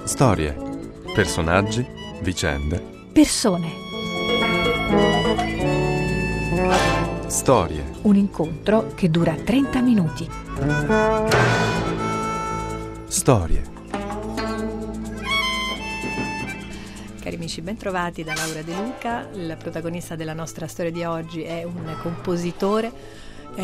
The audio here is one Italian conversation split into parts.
Storie, personaggi, vicende, persone. Storie. Un incontro che dura 30 minuti. Storie. Cari amici, ben trovati da Laura De Luca. Il protagonista della nostra storia di oggi è un compositore.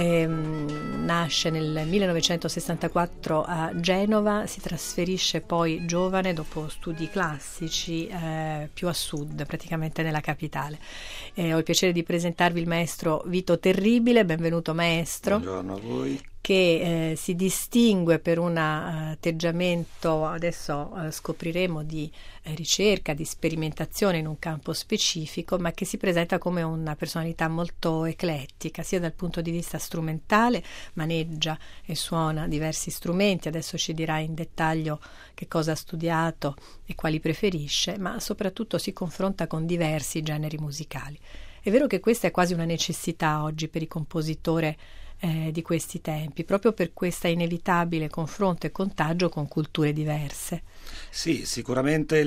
Nasce nel 1964 a Genova, si trasferisce poi giovane dopo studi classici più a sud, praticamente nella capitale. Ho il piacere di presentarvi il maestro Vito Terribile. Benvenuto maestro. Buongiorno a voi. Che si distingue per un atteggiamento, adesso scopriremo, di ricerca, di sperimentazione in un campo specifico, ma che si presenta come una personalità molto eclettica, sia dal punto di vista strumentale, maneggia e suona diversi strumenti, adesso ci dirà in dettaglio che cosa ha studiato e quali preferisce, ma soprattutto si confronta con diversi generi musicali. È vero che questa è quasi una necessità oggi per il compositore di questi tempi, proprio per questa inevitabile confronto e contagio con culture diverse. Sì, sicuramente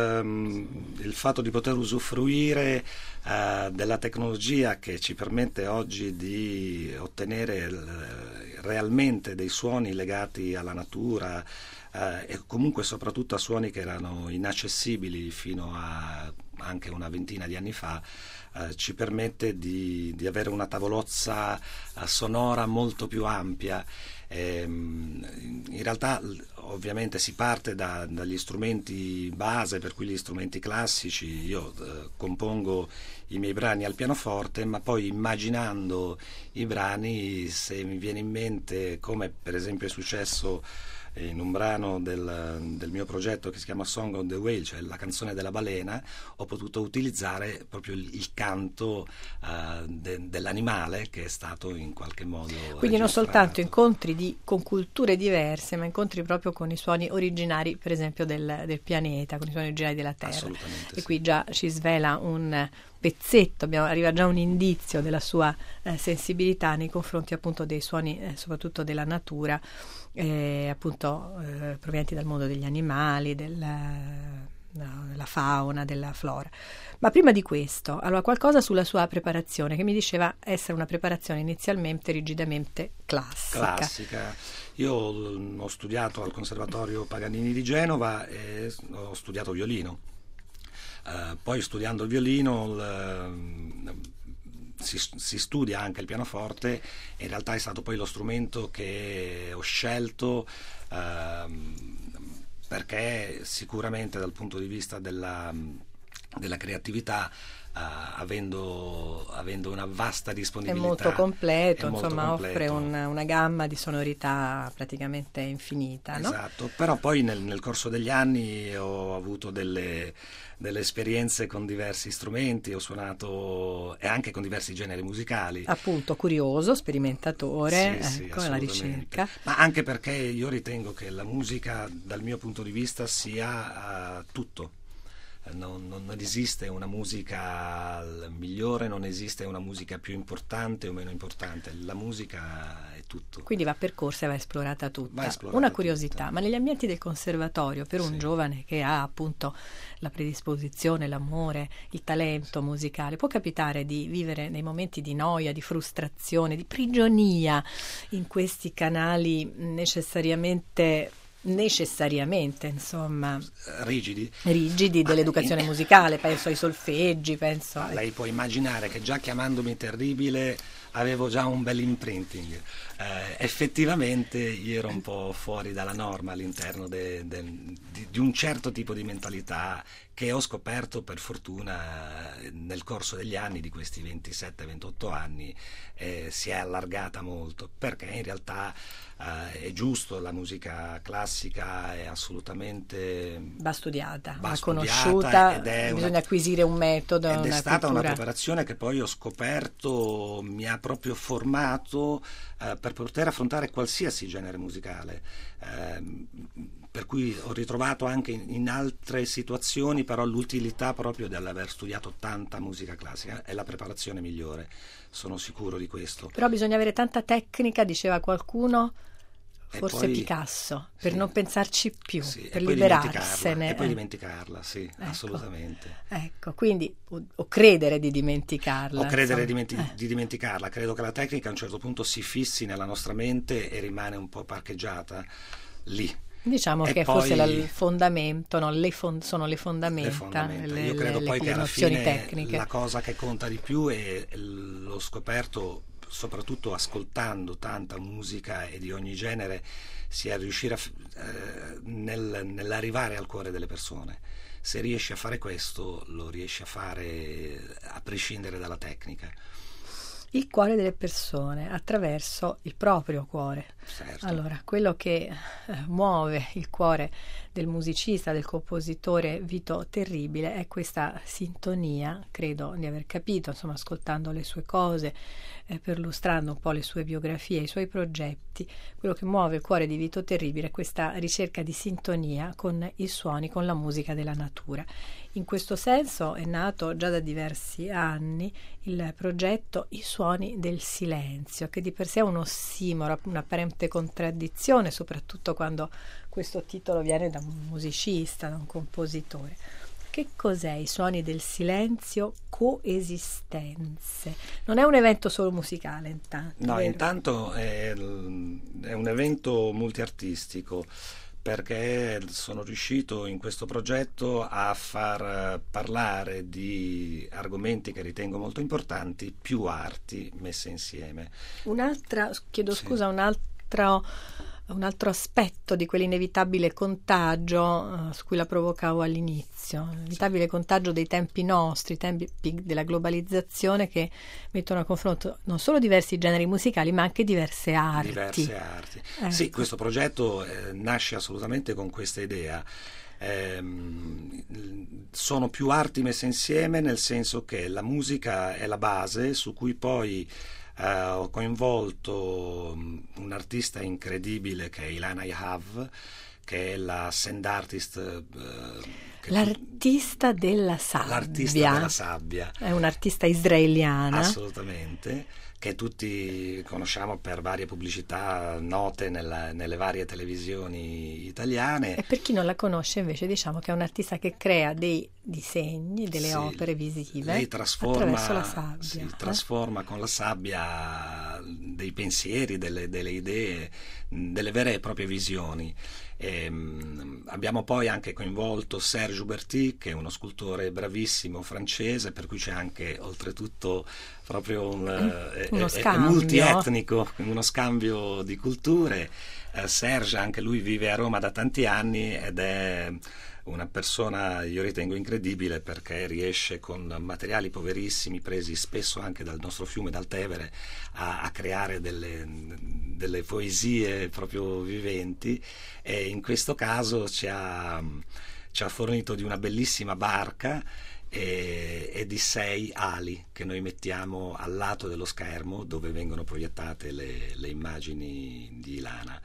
il fatto di poter usufruire della tecnologia che ci permette oggi di ottenere realmente dei suoni legati alla natura e comunque soprattutto a suoni che erano inaccessibili fino a anche una ventina di anni fa, ci permette di avere una tavolozza sonora molto più ampia. In realtà ovviamente si parte dagli strumenti base, per cui gli strumenti classici. Io compongo i miei brani al pianoforte, ma poi immaginando i brani, se mi viene in mente, come per esempio è successo in un brano del mio progetto che si chiama Song of the Whale, cioè la canzone della balena, ho potuto utilizzare proprio il canto dell'animale che è stato in qualche modo quindi non registrato. soltanto incontri con culture diverse, ma incontri proprio con i suoni originari, per esempio del pianeta, con i suoni originari della Terra. Assolutamente E sì. qui già ci svela un pezzetto, arriva già un indizio della sua sensibilità nei confronti appunto dei suoni soprattutto della natura, provenienti dal mondo degli animali, della fauna, della flora. Ma prima di questo, allora qualcosa sulla sua preparazione, che mi diceva essere una preparazione inizialmente rigidamente classica. Io ho studiato al Conservatorio Paganini di Genova e ho studiato violino. Poi studiando il violino si studia anche il pianoforte, e in realtà è stato poi lo strumento che ho scelto perché sicuramente dal punto di vista della creatività, avendo una vasta disponibilità, è molto completo, insomma, offre una gamma di sonorità praticamente infinita, no? Esatto, però poi nel corso degli anni ho avuto delle esperienze con diversi strumenti, ho suonato e anche con diversi generi musicali. Appunto, curioso, sperimentatore, sì, ecco, la ricerca. Ma anche perché io ritengo che la musica, dal mio punto di vista, sia tutto. Non esiste una musica migliore, non esiste una musica più importante o meno importante, la musica è tutto. Quindi va percorsa e va esplorata tutta. Esplorata una curiosità, tutta. Ma negli ambienti del conservatorio, per un giovane che ha appunto la predisposizione, l'amore, il talento musicale, può capitare di vivere nei momenti di noia, di frustrazione, di prigionia in questi canali necessariamente insomma rigidi dell'educazione musicale, penso ai solfeggi, lei può immaginare che già chiamandomi Terribile avevo già un bel imprinting. Effettivamente io ero un po' fuori dalla norma all'interno di un certo tipo di mentalità che ho scoperto, per fortuna, nel corso degli anni, di questi 27-28 anni, si è allargata molto, perché in realtà è giusto, la musica classica è assolutamente va studiata, va conosciuta, conosciuta, bisogna acquisire un metodo, ed è stata cultura. una preparazione che poi ho scoperto mi ha proprio formato per poter affrontare qualsiasi genere musicale, per cui ho ritrovato anche in altre situazioni però l'utilità proprio dell'aver studiato tanta musica classica. È la preparazione migliore, sono sicuro di questo. Però bisogna avere tanta tecnica, diceva qualcuno, forse poi, Picasso, per sì, non pensarci più, sì, per e poi liberarsene. e poi dimenticarla, sì, Ecco. assolutamente. Ecco, quindi o credere di dimenticarla. O credere insomma. di dimenticarla. Credo che la tecnica a un certo punto si fissi nella nostra mente e rimane un po' parcheggiata lì. Diciamo E che poi forse il fondamento, no? Sono le fondamenta, Io credo poi che alla nozioni fine tecniche. la cosa che conta di più è l'ho scoperto soprattutto ascoltando tanta musica e di ogni genere, sia riuscire nell'arrivare al cuore delle persone. Se riesci a fare questo, lo riesci a fare a prescindere dalla tecnica. Il cuore delle persone attraverso il proprio cuore. Certo. Allora, quello che muove il cuore del musicista, del compositore Vito Terribile è questa sintonia, credo di aver capito, insomma, ascoltando le sue cose, perlustrando un po' le sue biografie, i suoi progetti. Quello che muove il cuore di Vito Terribile è questa ricerca di sintonia con i suoni, con la musica della natura. In questo senso è nato già da diversi anni il progetto I suoni del silenzio, che di per sé è un ossimoro, un'apparente contraddizione, soprattutto quando questo titolo viene da un musicista, da un compositore. Che cos'è I suoni del silenzio? Coesistenze. Non è un evento solo musicale, intanto. No, vero? intanto è un evento multiartistico, perché sono riuscito in questo progetto a far parlare di argomenti che ritengo molto importanti, più arti messe insieme. Chiedo Sì. scusa, un altro aspetto di quell'inevitabile contagio su cui la provocavo all'inizio, l'inevitabile contagio dei tempi nostri, i tempi della globalizzazione, che mettono a confronto non solo diversi generi musicali ma anche diverse arti. Ecco. Sì, questo progetto nasce assolutamente con questa idea. Sono più arti messe insieme, nel senso che la musica è la base su cui poi ho coinvolto un artista incredibile che è Ilana Yahav, che è la sand artist, L'artista della sabbia. L'artista della sabbia. È un'artista israeliana. Assolutamente, che tutti conosciamo per varie pubblicità note nelle varie televisioni italiane. E per chi non la conosce, invece, diciamo che è un artista che crea dei disegni, delle opere visive. Lei attraverso la sabbia. Sì, trasforma con la sabbia dei pensieri, delle idee, delle vere e proprie visioni. Abbiamo poi anche coinvolto Serge Huberty, che è uno scultore bravissimo francese, per cui c'è anche oltretutto proprio uno è multietnico, uno scambio di culture. Serge, anche lui vive a Roma da tanti anni ed è una persona, io ritengo, incredibile, perché riesce con materiali poverissimi, presi spesso anche dal nostro fiume, dal Tevere, a creare delle poesie proprio viventi, e in questo caso ci ha fornito di una bellissima barca e di 6 ali che noi mettiamo al lato dello schermo dove vengono proiettate le immagini di Ilana.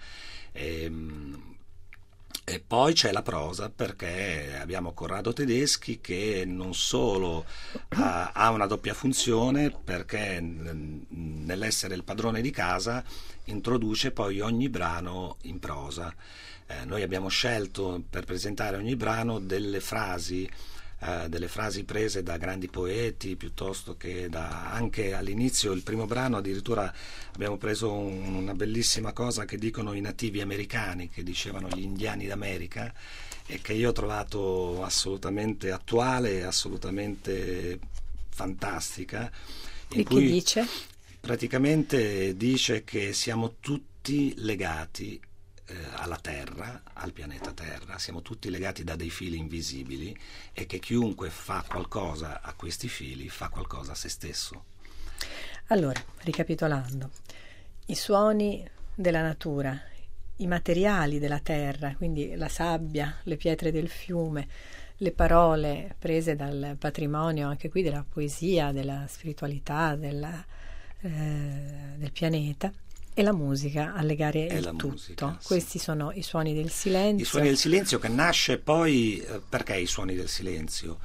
E poi c'è la prosa, perché abbiamo Corrado Tedeschi, che non solo ha una doppia funzione, perché nell'essere il padrone di casa introduce poi ogni brano in prosa. Noi abbiamo scelto per presentare ogni brano delle frasi prese da grandi poeti, piuttosto che anche all'inizio, il primo brano addirittura abbiamo preso una bellissima cosa che dicono i nativi americani, che dicevano gli indiani d'America, e che io ho trovato assolutamente attuale, assolutamente fantastica. E che dice? Praticamente dice che siamo tutti legati alla Terra, al pianeta Terra, siamo tutti legati da dei fili invisibili, e che chiunque fa qualcosa a questi fili fa qualcosa a se stesso. Allora, ricapitolando, i suoni della natura, i materiali della terra, quindi la sabbia, le pietre del fiume, le parole prese dal patrimonio anche qui della poesia, della spiritualità, del pianeta, e la musica a legare il tutto. Musica, sì. Questi sono i suoni del silenzio. I suoni del silenzio, che nasce poi, perché i suoni del silenzio?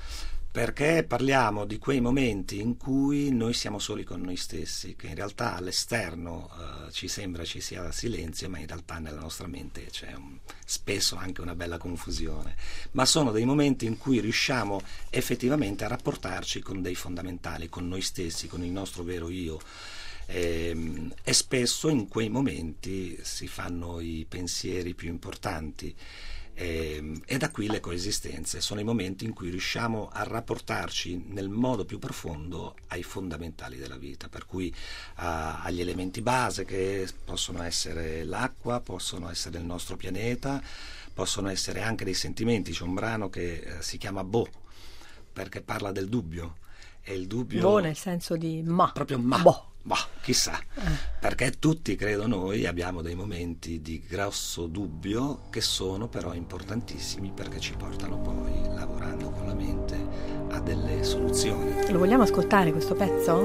Perché parliamo di quei momenti in cui noi siamo soli con noi stessi, che in realtà all'esterno ci sembra ci sia silenzio, ma in realtà nella nostra mente c'è spesso anche una bella confusione. Ma sono dei momenti in cui riusciamo effettivamente a rapportarci con dei fondamentali, con noi stessi, con il nostro vero io. E spesso in quei momenti si fanno i pensieri più importanti. E da qui le coesistenze, sono i momenti in cui riusciamo a rapportarci nel modo più profondo ai fondamentali della vita, per cui agli elementi base che possono essere l'acqua, possono essere il nostro pianeta, possono essere anche dei sentimenti. C'è un brano che si chiama Bo, perché parla del dubbio, e il dubbio... Bo nel senso di ma. Proprio ma. Boh. Ma chissà, perché tutti, credo noi, abbiamo dei momenti di grosso dubbio che sono però importantissimi, perché ci portano poi, lavorando con la mente, a delle soluzioni. Lo vogliamo ascoltare questo pezzo?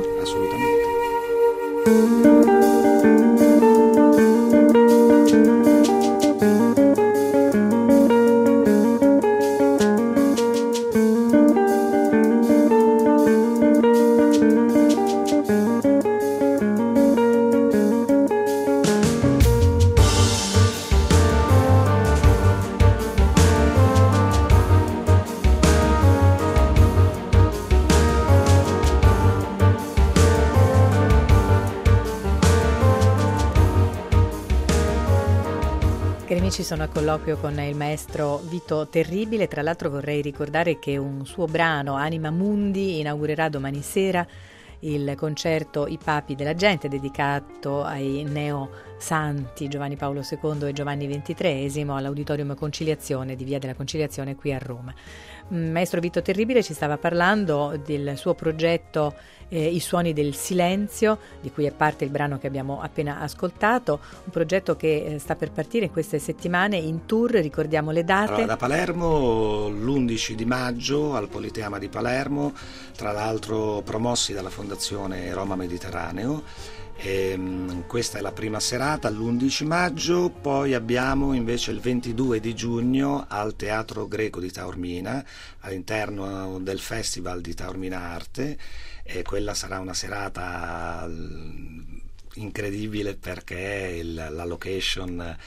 Cari amici, sono a colloquio con il maestro Vito Terribile. Tra l'altro vorrei ricordare che un suo brano, Anima Mundi, inaugurerà domani sera il concerto I Papi della Gente, dedicato ai neosanti Giovanni Paolo II e Giovanni XXIII all'Auditorium Conciliazione di Via della Conciliazione qui a Roma. Maestro Vito Terribile ci stava parlando del suo progetto I Suoni del Silenzio, di cui è parte il brano che abbiamo appena ascoltato, un progetto che sta per partire in queste settimane in tour. Ricordiamo le date. Allora, da Palermo l'11 di maggio al Politeama di Palermo, tra l'altro promossi dalla Fondazione Roma Mediterraneo. Questa è la prima serata, l'11 maggio. Poi abbiamo invece il 22 di giugno al Teatro Greco di Taormina, all'interno del Festival di Taormina Arte, e quella sarà una serata incredibile, perché la location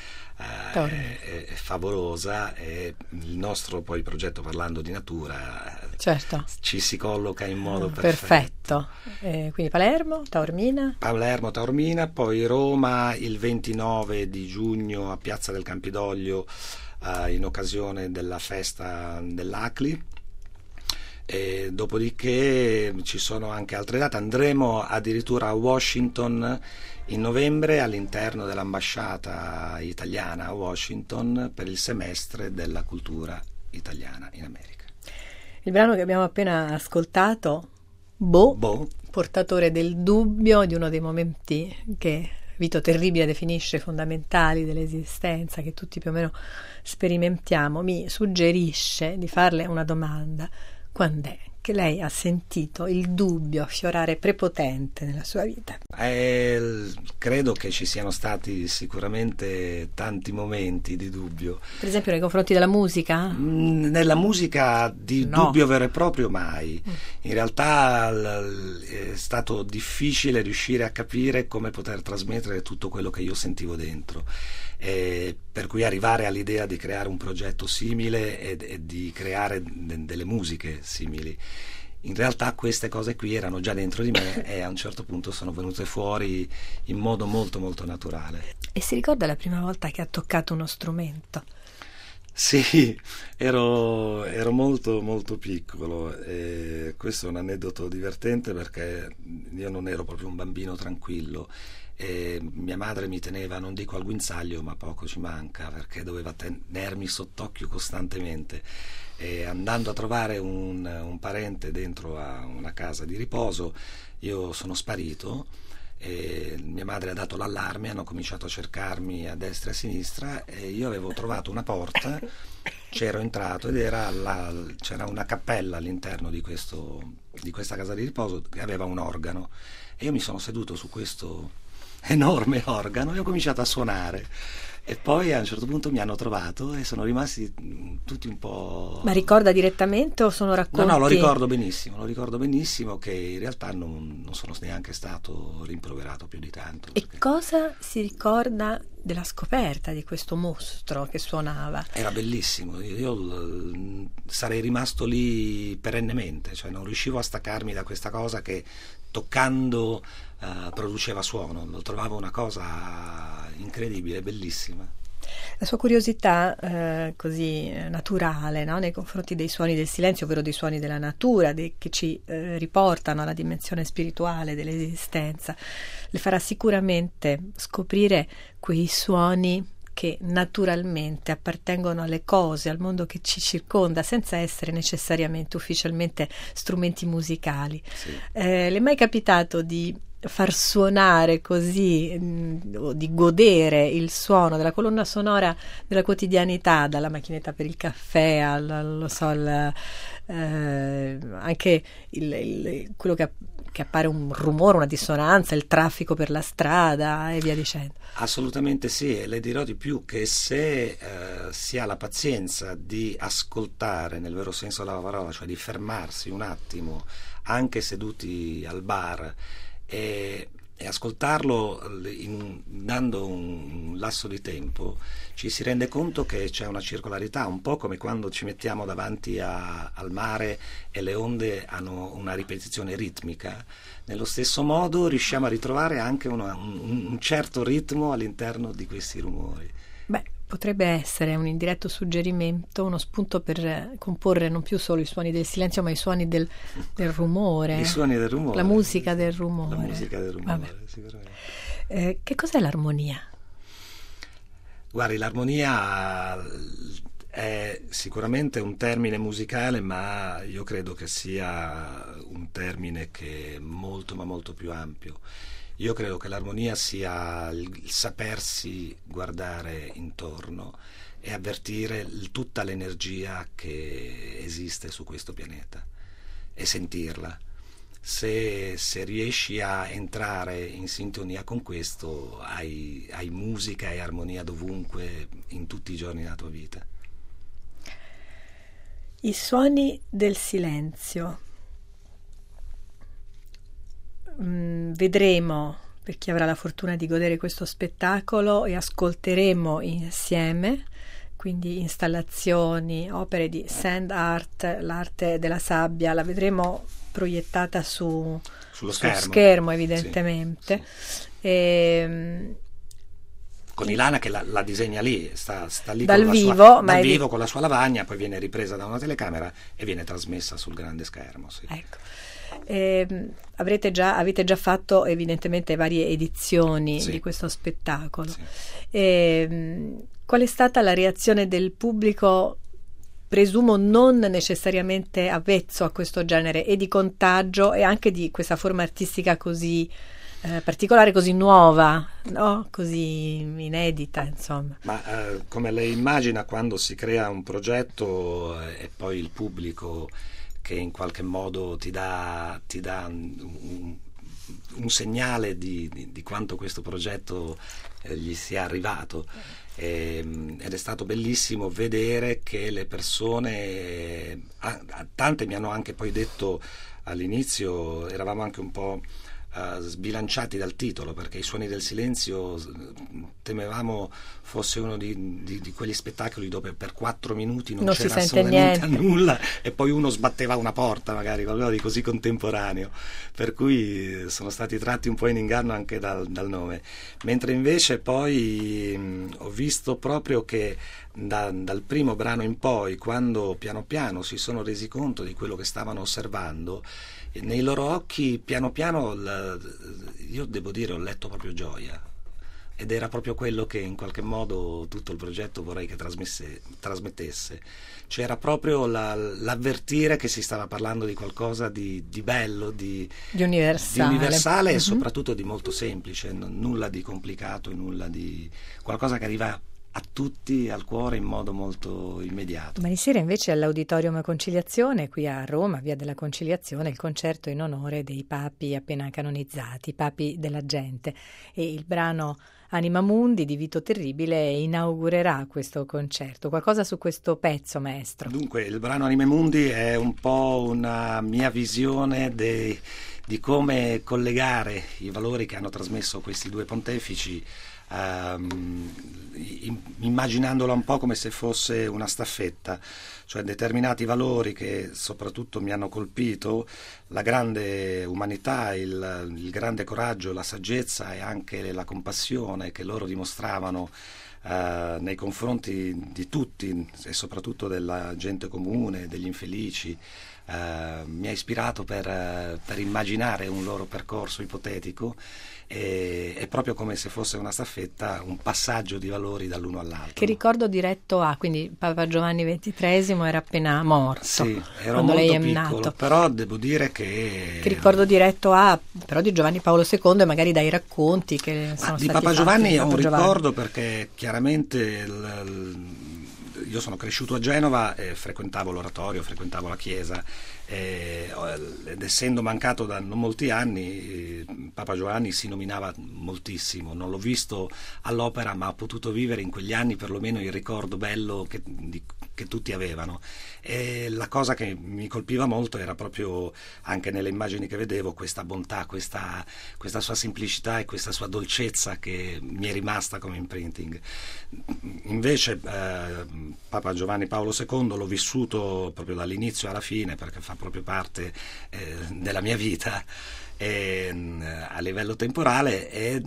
è favolosa, e il nostro poi progetto, parlando di natura, certo, ci si colloca in modo perfetto. Quindi Palermo, Taormina, poi Roma il 29 di giugno a Piazza del Campidoglio, in occasione della festa dell'ACLI. E dopodiché ci sono anche altre date. Andremo addirittura a Washington in novembre, all'interno dell'ambasciata italiana a Washington, per il semestre della cultura italiana in America. Il brano che abbiamo appena ascoltato, Bo, portatore del dubbio, di uno dei momenti che Vito Terribile definisce fondamentali dell'esistenza, che tutti più o meno sperimentiamo, mi suggerisce di farle una domanda. Quando è che lei ha sentito il dubbio affiorare prepotente nella sua vita? Credo che ci siano stati sicuramente tanti momenti di dubbio. Per esempio nei confronti della musica? Nella musica dubbio vero e proprio mai. In realtà è stato difficile riuscire a capire come poter trasmettere tutto quello che io sentivo dentro. Per cui arrivare all'idea di creare un progetto simile e di creare delle musiche simili. In realtà queste cose qui erano già dentro di me e a un certo punto sono venute fuori in modo molto molto naturale. E si ricorda la prima volta che ha toccato uno strumento? Sì, ero molto molto piccolo, e questo è un aneddoto divertente, perché io non ero proprio un bambino tranquillo. E mia madre mi teneva, non dico al guinzaglio, ma poco ci manca, perché doveva tenermi sott'occhio costantemente, e andando a trovare un parente dentro a una casa di riposo, io sono sparito, e mia madre ha dato l'allarme, hanno cominciato a cercarmi a destra e a sinistra, e io avevo trovato una porta, c'ero entrato ed c'era una cappella all'interno di questa casa di riposo che aveva un organo, e io mi sono seduto su questo enorme organo e ho cominciato a suonare. E poi a un certo punto mi hanno trovato e sono rimasti tutti un po'... Ma ricorda direttamente o sono racconti? No, lo ricordo benissimo che in realtà non sono neanche stato rimproverato più di tanto. E cosa si ricorda della scoperta di questo mostro che suonava? Era bellissimo, io sarei rimasto lì perennemente, cioè non riuscivo a staccarmi da questa cosa che toccando produceva suono, lo trovavo una cosa incredibile, bellissima. La sua curiosità così naturale, no? Nei confronti dei suoni del silenzio, ovvero dei suoni della natura, che ci riportano alla dimensione spirituale dell'esistenza, le farà sicuramente scoprire quei suoni che naturalmente appartengono alle cose, al mondo che ci circonda, senza essere necessariamente ufficialmente strumenti musicali. Sì. Le è mai capitato di far suonare così, o di godere il suono della colonna sonora della quotidianità, dalla macchinetta per il caffè anche quello che appare un rumore, una dissonanza, il traffico per la strada e via dicendo? Assolutamente sì, e le dirò di più che se si ha la pazienza di ascoltare nel vero senso della parola, cioè di fermarsi un attimo anche seduti al bar e ascoltarlo dando un lasso di tempo, ci si rende conto che c'è una circolarità, un po' come quando ci mettiamo davanti al mare e le onde hanno una ripetizione ritmica. Nello stesso modo riusciamo a ritrovare anche un certo ritmo all'interno di questi rumori. Beh, potrebbe essere un indiretto suggerimento, uno spunto per comporre non più solo i suoni del silenzio, ma i suoni del rumore. I suoni del rumore. La musica del rumore. La musica del rumore, sicuramente. Che cos'è l'armonia? Guardi, l'armonia è sicuramente un termine musicale, ma io credo che sia un termine che è molto, ma molto più ampio. Io credo che l'armonia sia il sapersi guardare intorno e avvertire tutta l'energia che esiste su questo pianeta e sentirla. Se riesci a entrare in sintonia con questo, hai musica e armonia dovunque, in tutti i giorni della tua vita. I suoni del silenzio. Vedremo, per chi avrà la fortuna di godere questo spettacolo, e ascolteremo insieme, quindi installazioni, opere di sand art, l'arte della sabbia, la vedremo proiettata sullo schermo evidentemente. Sì. Con Ilana che la disegna lì, sta lì dal con vivo, dal vivo con la sua lavagna, poi viene ripresa da una telecamera e viene trasmessa sul grande schermo. Sì. Ecco. Avete già fatto evidentemente varie edizioni di questo spettacolo. Sì. Qual è stata la reazione del pubblico, presumo non necessariamente avvezzo a questo genere, e di contagio e anche di questa forma artistica così particolare, così nuova, no? Così inedita, insomma? Ma come lei immagina, quando si crea un progetto e poi il pubblico che in qualche modo ti dà un segnale di quanto questo progetto gli sia arrivato, ed è stato bellissimo vedere che le persone, tante mi hanno anche poi detto all'inizio, eravamo anche un po' sbilanciati dal titolo, perché I suoni del silenzio temevamo fosse uno di quegli spettacoli dove per 4 minuti non c'era assolutamente nulla e poi uno sbatteva una porta, magari qualcosa di così contemporaneo, per cui sono stati tratti un po' in inganno anche dal nome, mentre invece poi ho visto proprio che dal primo brano in poi, quando piano piano si sono resi conto di quello che stavano osservando, nei loro occhi piano piano io devo dire ho letto proprio gioia, ed era proprio quello che in qualche modo tutto il progetto vorrei che trasmettesse. C'era proprio l'avvertire che si stava parlando di qualcosa di bello, di universale e soprattutto di molto semplice, nulla di complicato, nulla di qualcosa che arriva a tutti al cuore in modo molto immediato. Domani sera invece all'Auditorium Conciliazione, qui a Roma, Via della Conciliazione, il concerto in onore dei papi appena canonizzati, papi della gente, e il brano Anima Mundi di Vito Terribile inaugurerà questo concerto. Qualcosa su questo pezzo, maestro? Dunque, il brano Anima Mundi è un po' una mia visione di come collegare i valori che hanno trasmesso questi due pontefici, immaginandola un po' come se fosse una staffetta, cioè determinati valori che soprattutto mi hanno colpito, la grande umanità, il grande coraggio, la saggezza e anche la compassione che loro dimostravano nei confronti di tutti e soprattutto della gente comune, degli infelici. Mi ha ispirato per immaginare un loro percorso ipotetico, e proprio come se fosse una staffetta, un passaggio di valori dall'uno all'altro. Che ricordo diretto ha? Quindi Papa Giovanni XXIII era appena morto. Sì, ero quando molto lei è piccolo, nato. però devo dire che ricordo diretto ha però di Giovanni Paolo II e magari dai racconti che sono di stati Papa Giovanni ho un Giovanni. ricordo, perché chiaramente io sono cresciuto a Genova e frequentavo l'oratorio, frequentavo la chiesa, ed essendo mancato da non molti anni, Papa Giovanni si nominava moltissimo. Non l'ho visto all'opera, ma ho potuto vivere in quegli anni perlomeno il ricordo bello che tutti avevano, e la cosa che mi colpiva molto era proprio, anche nelle immagini che vedevo, questa bontà, questa sua semplicità e questa sua dolcezza che mi è rimasta come imprinting. Invece Papa Giovanni Paolo II l'ho vissuto proprio dall'inizio alla fine, perché fa proprio parte della mia vita a livello temporale, e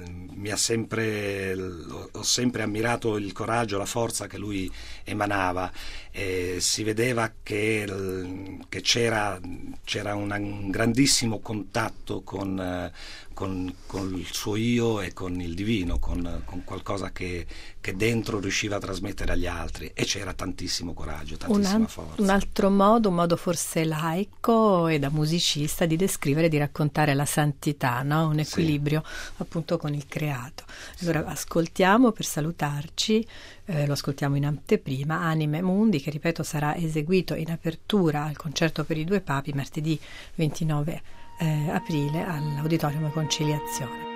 ho sempre ammirato il coraggio, la forza che lui emanava. Si vedeva che c'era un grandissimo contatto con il suo io e con il divino, con qualcosa che dentro riusciva a trasmettere agli altri, e c'era tantissimo coraggio, tantissima forza. Un altro modo, un modo forse laico e da musicista, di descrivere, di raccontare la santità, no? Un equilibrio appunto con il creato. Allora ascoltiamo, per salutarci, lo ascoltiamo in anteprima, Anima Mundi, che ripeto sarà eseguito in apertura al concerto per i due papi martedì 29 aprile all'Auditorium Conciliazione.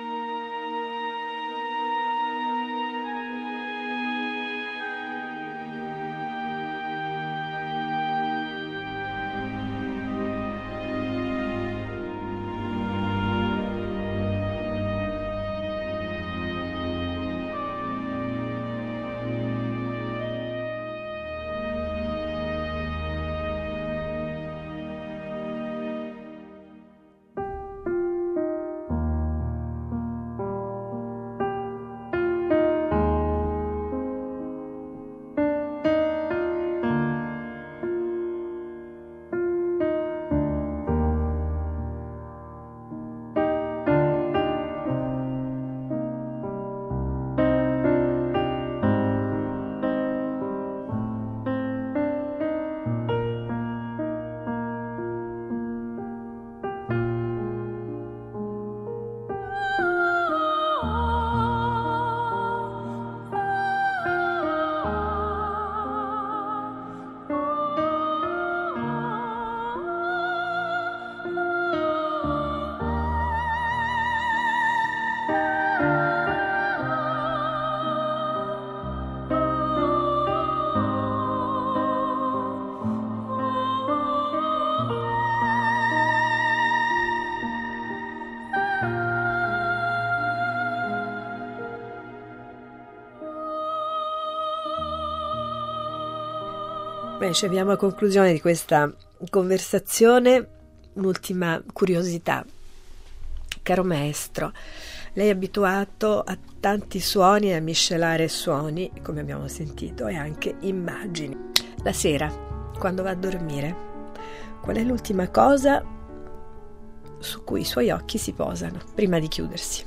Beh, ci abbiamo a conclusione di questa conversazione un'ultima curiosità. Caro maestro, lei è abituato a tanti suoni e a miscelare suoni, come abbiamo sentito, e anche immagini. La sera, quando va a dormire, qual è l'ultima cosa su cui i suoi occhi si posano prima di chiudersi?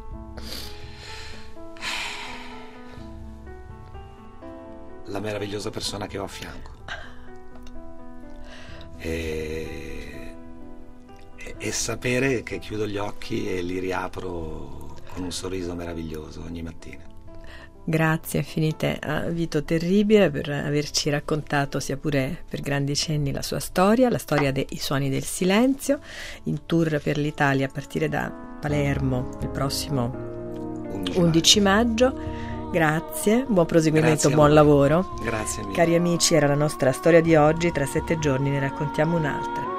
La meravigliosa persona che ho a fianco, e sapere che chiudo gli occhi e li riapro con un sorriso meraviglioso ogni mattina. Grazie infinite a Vito Terribile per averci raccontato, sia pure per grandi cenni, la sua storia, la storia dei Suoni del Silenzio, in tour per l'Italia a partire da Palermo il prossimo 11 maggio. Grazie, buon proseguimento, buon lavoro. Grazie mille. Cari amici, era la nostra storia di oggi. Tra 7 giorni ne raccontiamo un'altra.